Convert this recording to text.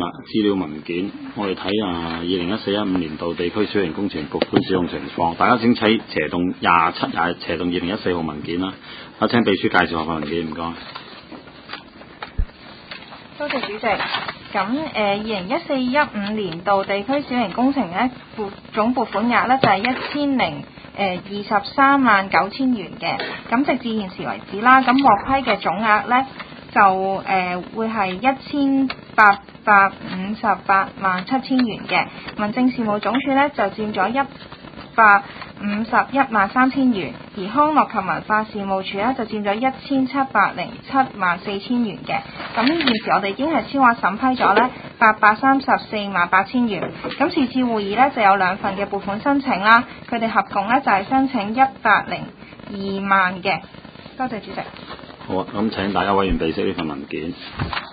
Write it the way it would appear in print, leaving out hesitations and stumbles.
資料文件，我哋睇下2014-15年度地區小型工程撥款使用情況。大家請睇斜棟27斜棟2014號文件啦。我請秘書介紹下份文件，唔該。 多謝主席。咁2014-15年度地區小型工程咧總撥款額咧就係1023萬9千元嘅。咁直至現時為止啦，咁獲批嘅總額咧就會係1858萬7千元嘅。民政事務總署咧就佔咗151萬3千元，而康樂及文化事務處咧就佔咗1707萬4千元嘅。咁現時我哋已經係超額審批咗咧834萬8千元。咁是次會議咧就有2份嘅撥款申請啦，佢哋合共咧就係申請102萬嘅。多謝主席。 好啊，咁請大家委員備悉呢份文件。